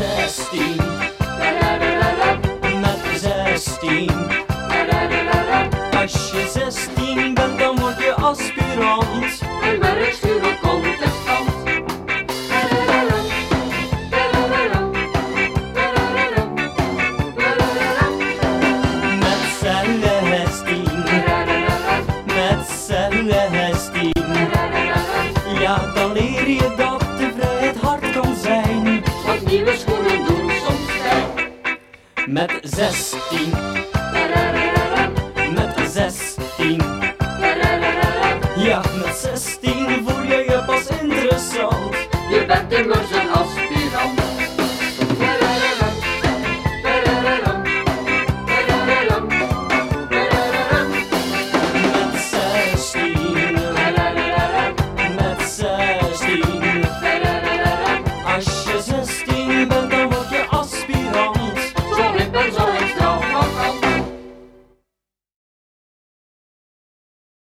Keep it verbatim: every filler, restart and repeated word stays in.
zestien. Met zestien. Als je zestien bent, dan word je aspirant. En werkstuur contestant. Met zestien. Met zestien. Ja, dan leer je dat de vrijheid hard kan zijn. Want nieuwe schoenen doen soms pijn. Met zestien. Met zestien. Ja, met zestien voel je je pas interessant. Je bent in